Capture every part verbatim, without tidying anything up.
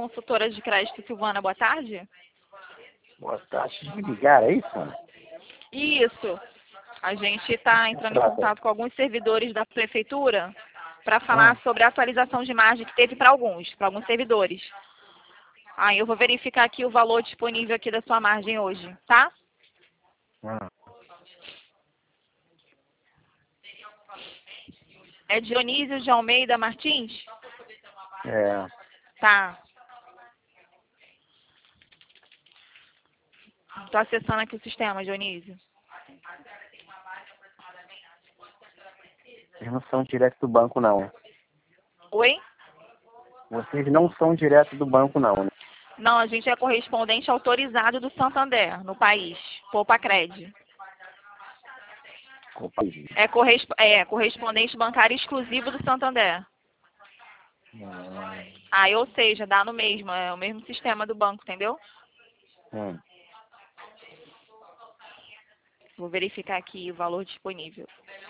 consultora de crédito Silvana, boa tarde. Boa tarde, me ligaram, é isso? Isso. A gente está entrando em contato com alguns servidores da prefeitura para falar Ah. sobre a atualização de margem que teve para alguns, para alguns servidores. Aí eu vou verificar aqui o valor disponível aqui da sua margem hoje, tá? Ah. É Dionísio de Almeida Martins? É. Tá. Tô acessando aqui o sistema, Dionísio. Vocês não são direto do banco, não. Oi? Vocês não são direto do banco, não, né? Não, a gente é correspondente autorizado do Santander, no país. Poupa Cred. Opa. É, corresp é correspondente bancário exclusivo do Santander. Ah. Aí, ou seja, dá no mesmo, é o mesmo sistema do banco, entendeu? Hum. Vou verificar aqui o valor disponível.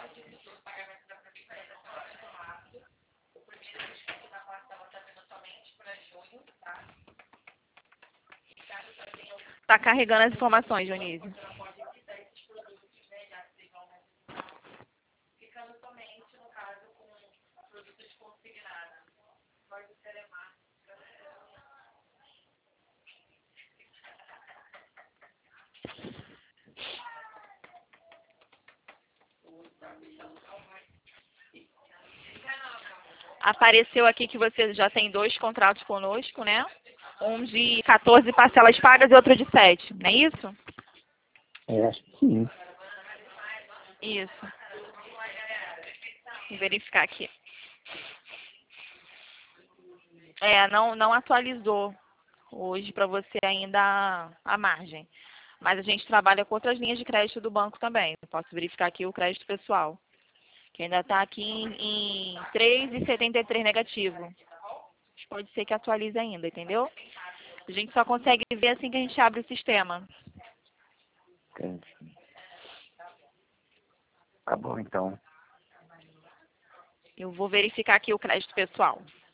Tá carregando as informações, Dionísio. Apareceu aqui que você já tem dois contratos conosco, né? Um de quatorze parcelas pagas e outro de sete, não é isso? É, acho que sim. Isso. Vou verificar aqui. É, não, não atualizou hoje para você ainda a, a margem. Mas a gente trabalha com outras linhas de crédito do banco também. Eu posso verificar aqui o crédito pessoal, que ainda está aqui em, em três vírgula setenta e três negativo. Mas pode ser que atualize ainda, entendeu? A gente só consegue ver assim que a gente abre o sistema. Entendi. Tá bom, então. Eu vou verificar aqui o crédito pessoal.